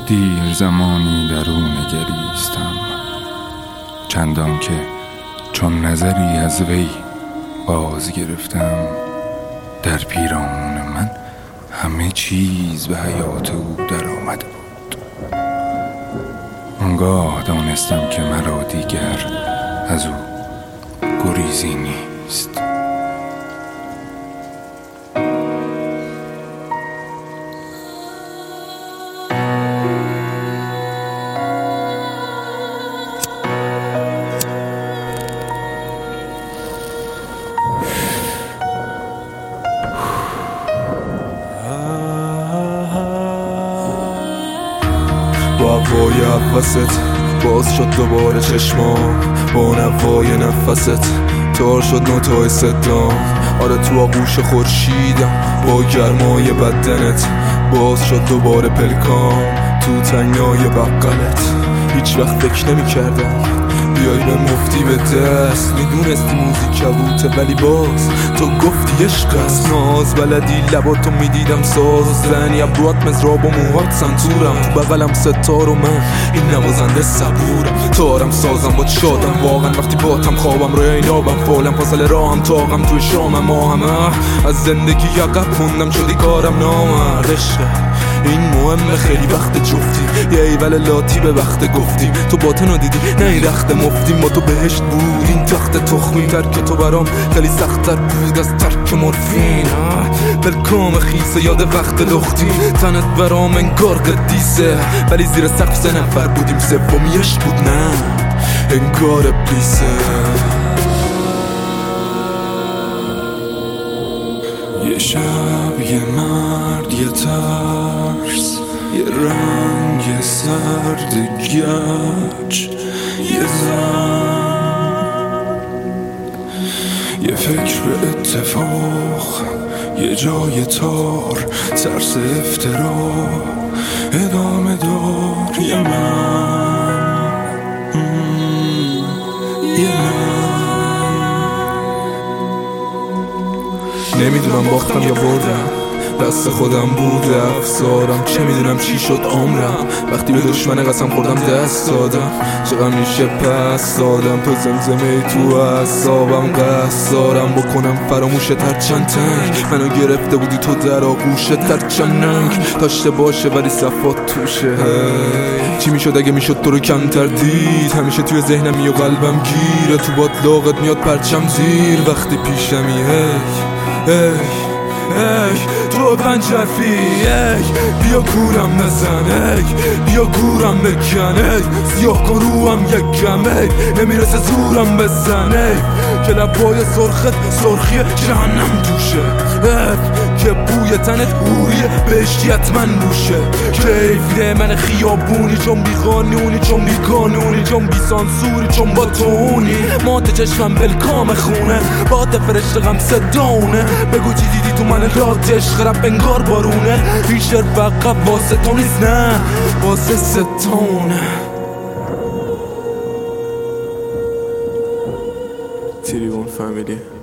دیر زمانی در او نگریستم، چندان که چون نظری از وی باز گرفتم. در پیرامون من همه چیز به حیات او در آمده بود. آنگاه دانستم که مرا دیگر از او گریزی نیست. با هوای عباست باز شد دوباره چشمام، با نوای نفست تار شد نوتای صدام. آره تو آغوش خورشیدم با گرمای بدنت، باز شد دوباره پلکام تو تنگنای بغلت. هیچ وقت فکر نمی کردم بیای به مفتی به دست، میدونستی موزیک کبوته ولی باز تو گفتی عشق است. ناز بلدی لباتو میدیدم ساز و زنی ابروات مزراب و موهات سنتورم، تو بغلم ستار و من این نوازنده صبورم. تارم سازم با شادم واقعا وقتی باتم، خوابم روی این آبم فالم فاصله راهم تاقم توی شامم ماهم. از زندگی عقب موندم شدی کارم نامرد. عشقه این مهمه خیلی وقت جفتی، یه ایول لاتی به وقت گفتیم. تو باطنو دیدی نه این رخت مفتیم، با تو بهشت بود این تخت تخمی. ترک تو برام خیلی سخت‌تر بود از ترک مورفین. بلکام خیسه یاد وقت لختی، تنت برام انگار قدیسه ولی زیر سقف 3 نفر بودیم، سومیش بود نه انگار ابلیسه. یه شب یه مرد یه ترس، یه رنگ سرد گچ، یه زن، یه فکر به اتفاق، یه جای تار، ترس افترا، ادامه دار. یه من، یه نمیدونم باختم یا بردم، دست خودم بود افسارم. چه میدونم چی شد عمرم وقتی به دشمن قسم خوردم دست دادم. چقدر میشه پس دادم تو زمزمه تو اعصابم، قصد دارم بکنم فراموشت هرچند تنگ منو گرفته بودی تو در آغوشت هرچند ننگ داشته باشه ولی صفات توشه. چی میشد اگه میشد تو رو کمتر دید، همیشه توی ذهنمی و قلبم گیره، تو باطلاقت میاد پرچم زیر وقتی پیشمی. ای تو پنجرفی، بیا گورم بزن، بیا گورم بکن، سیاه کن روم یک کم، نمیرسه زورم بزن. که لبای سرخت سرخی جهنم توشه، که بوی تنت هوریه بهشتی حتما بوشه. کیفیده من خیابونی چون بی قانونی، چون بی قانونی، چون بی سانسوری، چون با تونی. مات چشمم بلکام خونه، باد فرشته غم صداونه. بگو چی دیدی تو من رات عشق رب انگار بارونه. این شعر فقط واسه تو نیست نه واسه ستونه. تریبون فامیلی